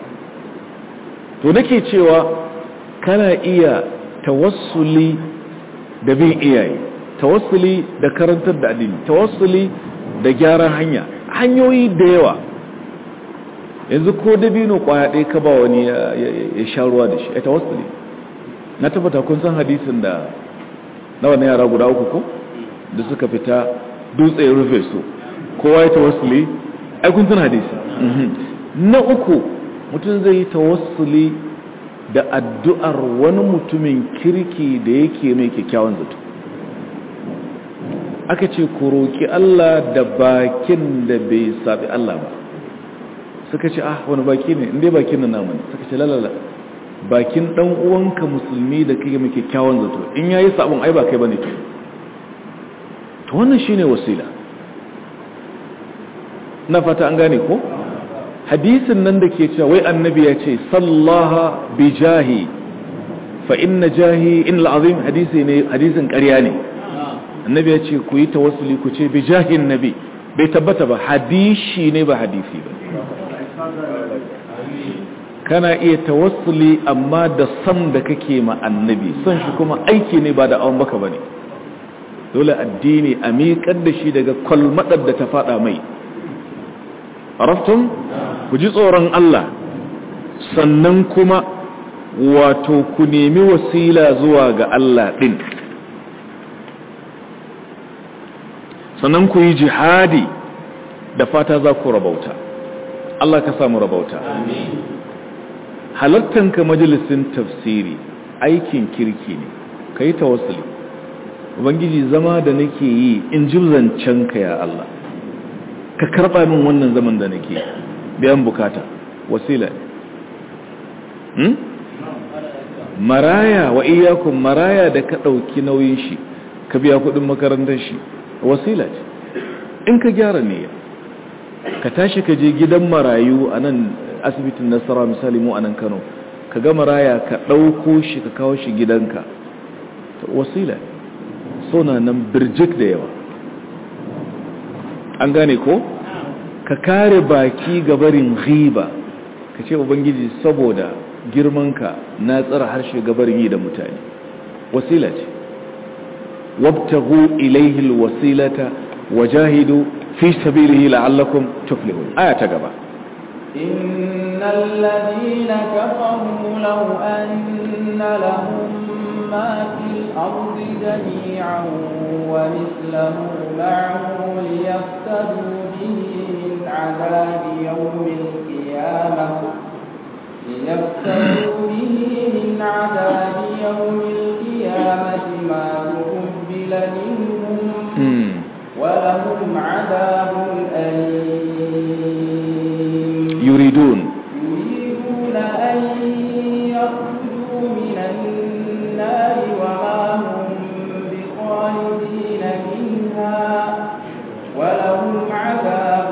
to nake cewa kana iya tawassuli da bin iyaye tawassuli da karantar da addini tawassuli da gyaran hanya hanyoyi da yawa yanzu ko dabino kwaya ɗaya ka ba wani ya sha ruwa da shi ya tawassuli na tabbata kun san hadisin da na wannan yara guda uku ko da suka fita dutse ya rufe su kowa ya tawassuli ai kun san hadisi na uku mutum zai yi tawassuli da addu'ar wani mutumin kirki da yake mai kyakkyawan zato aka ce ku roki Allah da bakin da bai sabi Allah ba suka ce ah wani baki ne inda bakin nan namu ne suka ce lalala bakin dan uwanka musulmi da kake mai kyakkyawan zato in yayi sabon ai ba kai bane to wannan shine wasila na fata an gane ko hadisin nan da ke cewa wai annabi ya ce sallaha bi jahi fa inna jahi in al'azim hadisi ne hadisin ƙarya ne annabi ya ce ku yi tawassuli ku ce bi jahin nabi bai tabbata ba hadisi ne ba hadisi ba kana iya tawassuli amma da san da kake ma annabi, son shi kuma aiki ne ba da awon baka bane. Dole addini a miƙar da shi daga kwalmadar da ta fada mai. Araftun? Ku ji tsoron Allah, sannan kuma wato ku nemi wasila zuwa ga Allah ɗin. Sannan ku yi jihadi da fata za ku rabauta. Allah ka samu rabauta. Halattanka majalisin tafsiri aikin kirki ne, ka yi tawassuli. Ubangiji zama da nake yi in ji zancenka ya Allah, ka karɓa min wannan zaman da nake biyan bukata, wasila. Hmm? Maraya wa iyakun maraya da ka ɗauki nauyin shi, ka biya kuɗin makarantar shi, wasila ce. In ka gyara niyya, ka tashi ka je gidan marayu a nan asibitin Nasara misali mu a nan Kano, ka ga maraya ka ɗauko shi ka kawo shi gidanka, wasila ne. Sona nan birjik da yawa. An gane ko? Ka kare baki gabarin ghiba, ka ce Ubangiji saboda girmanka na tsara harshe gabarin yi da mutane, wasila ce. Wabtagu ilaihi alwasilata wajahidu fi sabilihi la'allakum tuflihun. Aya ta gaba. Innal ladina kafaru law anna lahum ما في الأرض جميعا ومثله معه ليفتدوا به من عذاب يوم القيامة ليفتدوا به من عذاب يوم القيامة ما تقبل منهم ولهم عذاب أليم يريدون يريدون أن يخرجوا من النار وما هم بخالدين منها ولهم عذاب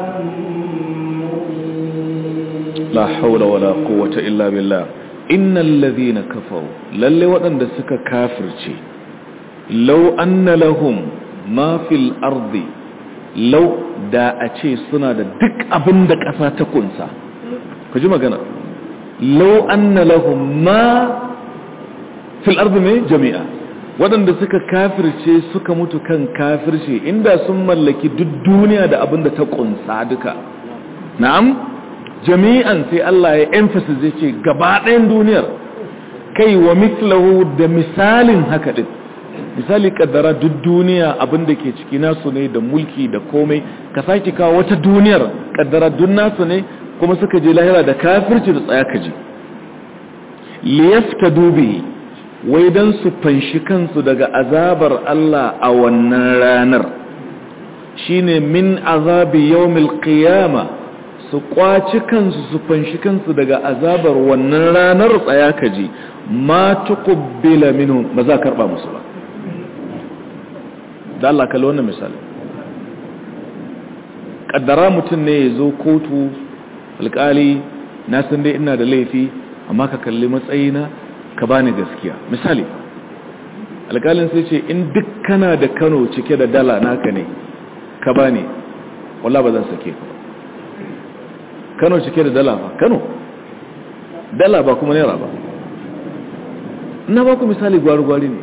مقيم. لا حول ولا قوة إلا بالله. إن الذين كفروا للي وأن دسك كافر شيء لو أن لهم ما في الأرض لو دا أشي سنة دك أبندك أفاتكونسا كجمع قنا لو أن لهم ما fil ardi mai jami'a, waɗanda suka kafirce suka mutu kan kafirce inda sun mallaki duk duniya da abin da ta ƙunsa duka. Na'am, jami'an sai Allah ya emphasis zai ce gaba ɗayan duniyar, kai wa mislahu da misalin haka ɗin. Misali kaddara duk duniya abin da ke ciki nasu ne da mulki da komai, ka sake kawo wata duniyar kaddara duk nasu ne kuma suka je lahira da kafirci da tsaya kaji. Liyaftadu bihi, wai don su fanshi kansu daga azabar Allah a wannan ranar, shine min azabi yawmil qiyama, su kwaci kansu su fanshi kansu daga azabar wannan ranar tsaya kaji, ma tuqbila minhum, ba za karba musu ba. Da Allah kalli wannan misali, kaddara mutum ne ya zo kotu, alƙali na san dai ina da laifi amma ka kalli matsayina ka bani gaskiya. Misali, alƙalin sai ce in duk kana da Kano cike da dala naka ne ka bani, wallahi ba zan sake ka. Kano cike da dala ba, Kano dala ba kuma naira ba. Ina ba ku misali gwari-gwari ne.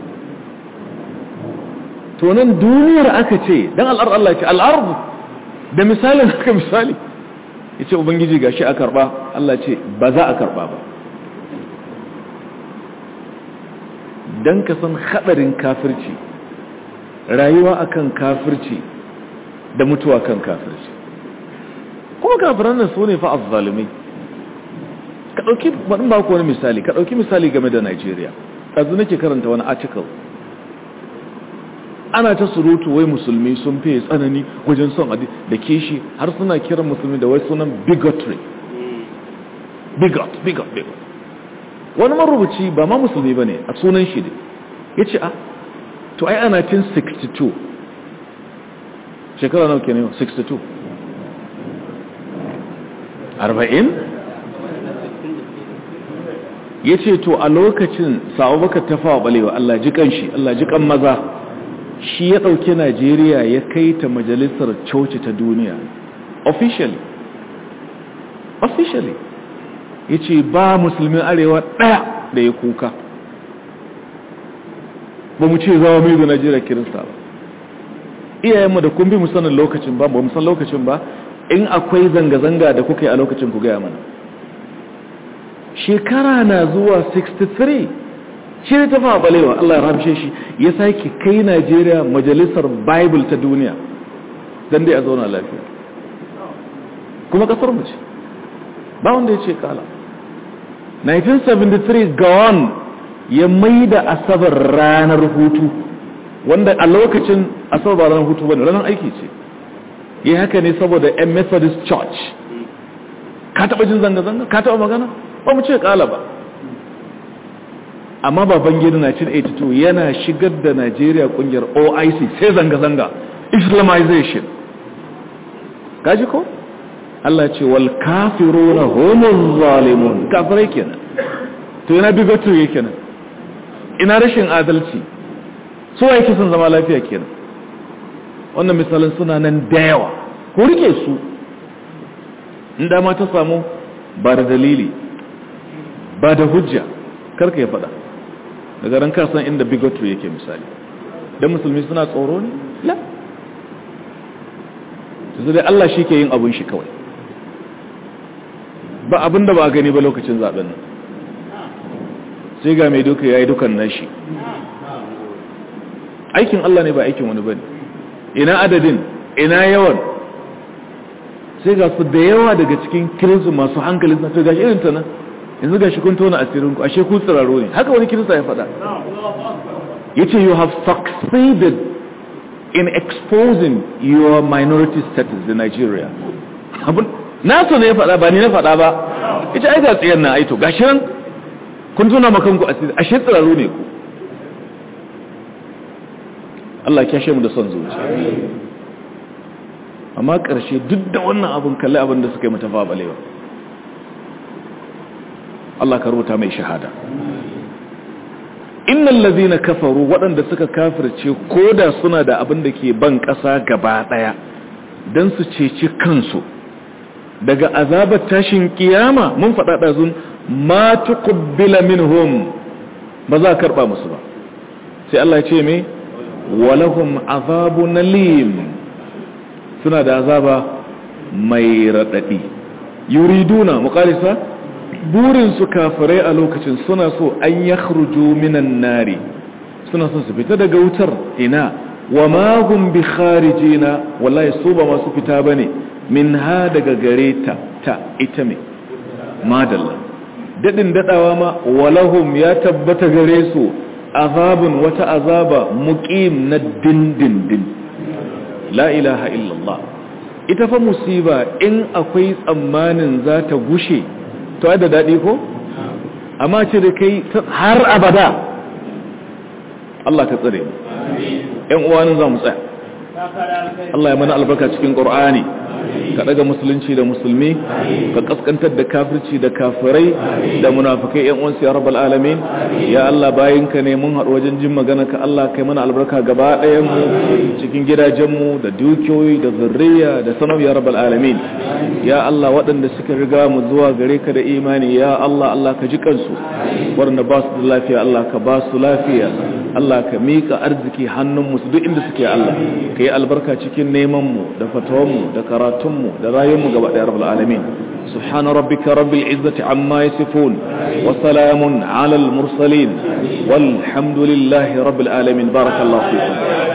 To nan duniyar aka ce dan al'ar Allah ya ce al'ard da misalin haka misali yace ubangiji gashi a karba, Allah ce ba za a karba ba. Dan ka san hadarin kafirci, rayuwa akan kafirci da mutuwa kan kafirci. Kuma kafiran nan su ne fa azzalimai. Ka dauki ban ba ku wani misali, ka dauki misali game da Nigeria. Azu nake karanta wani article. Ana ta surutu wai musulmi sun fiye tsanani wajen son adi da kishi, har suna kiran musulmi da wai sunan bigotry. Bigot, bigot, bigot. Wani marubuci ba ma musulmi ba ne a sunan shi ne ya ce a to ai a nineteen sixty-two shekara nauke ne sixty-two arba'in ya ce to a lokacin sa'abubakar ta fawa balewa Allah ji kan shi Allah ji kan maza shi ya ɗauki Najeriya ya kai ta majalisar coci ta duniya officially officially ya ce ba musulmin arewa ɗaya da ya kuka. Ba mu ce zawa mai da Najeriya kirista ba. Iyayenmu da kun bi mu sanin lokacin ba, ba mu san lokacin ba, in akwai zanga-zanga da kuka yi a lokacin ku gaya mana. Shekara na zuwa sixty-three, shi ne ta fa balewa, Allah ya ramshe shi, ya sake kai Najeriya majalisar Bible ta duniya, don dai a zauna lafiya. Kuma kasar mu ce, ba wanda ya ce kala. nineteen seventy-three gawon ya mai da asabar ranar hutu, wanda a lokacin asabar ba ranar hutu bane, ranar aiki ce. Yi haka ne saboda yan Methodist Church. Ka taɓa jin zanga-zanga? Ka taɓa magana? Ba mu ce kala ba. Amma baban gida nineteen eighty-two yana shigar da Najeriya kungiyar O I C sai zanga-zanga, Islamization. Kaji ko? Allah ce wal kafiruna humuz zalimun, kafirai kenan. To yana bigotu yake kenan. Ina rashin adalci. So yake son zama lafiya kenan. Wannan misalan suna nan da yawa. Ko rike su. Inda ma ta samu ba da dalili, ba da hujja, karka ya fada. Daga ran ka san inda bigotu yake misali. Dan musulmi suna tsoro ne? La. Sai dai Allah shi ke yin abun shi kawai. Ba abin da ba a gani ba lokacin zaben nan, sai ga mai duka ya yi dukan nashi. Aikin Allah ne ba aikin wani bane. Ina adadin, ina yawan, sai ga su da yawa daga cikin kirinsu masu hankali na to gashi irin ta nan, yanzu gashi kun tona asirinku, ashe ku tsiraro ne. Haka wani kirista ya faɗa, ya ce you have succeeded in exposing your minority status in Nigeria. Nasu ne ya faɗa ba ni na faɗa ba. Ita ai ga tsayar na aito gashi nan kun tuna makanku asiri, ashe tsiraru ne ku. Allah ya kyashe mu da son zuciya. Amma ƙarshe duk da wannan abin kalli abin da suka yi mata balewa. Allah ka rubuta mai shahada. Innal ladhina kafaru, waɗanda suka kafirce koda suna da abin da ke ban ƙasa gaba ɗaya dan su ceci kansu daga azabar tashin kiyama, mun faɗa ɗazun ma tuqbila minhum, ba za a karɓa musu ba. Sai Allah ya ce me walahum azabun alim, suna da azaba mai raɗaɗi. Yuriduna muqalisa, burin su kafirai a lokacin suna so an yakhruju minan nari, suna son su fita daga wutar. Ina wa ma hum bi kharijina, wallahi su ba masu fita bane min ha daga gare ta ta ita mai madalla. Dadin dadawa ma walahum ya tabbata gare su azabun wata azaba muqim na dindindin. La ilaha illallah. Ita fa musiba in akwai tsammanin za ta gushe to ai da dadi ko, amma ce da kai har abada. Allah ka tsare mu. Ƴan uwanin za mu tsaya. Allah ya mana albarka cikin Qur'ani, ka daga musulunci da musulmi, ka kaskantar da kafirci da kafirai da munafikai ƴan uwansu ya rabbal alamin. Ya Allah bayinka ne mun haɗu wajen jin magana ka, Allah kai mana albarka gaba ɗayan mu cikin gidajen mu da dukiyoyi da zurriya da sanau ya rabbal alamin. Ya Allah waɗanda suka riga mu zuwa gare ka da imani, ya Allah Allah ka ji kansu, waɗanda ba su da lafiya Allah ka ba su lafiya, Allah ka mika arziki hannun musu duk inda suke. Allah ka yi albarka cikin neman mu da fatawan mu da karatun mu da rayuwar mu gaba ɗaya rabbul alamin. Subhana rabbika rabbil izzati amma yasifun wa salamun ala al mursalin walhamdulillahi rabbil alamin. Barakallahu fikum.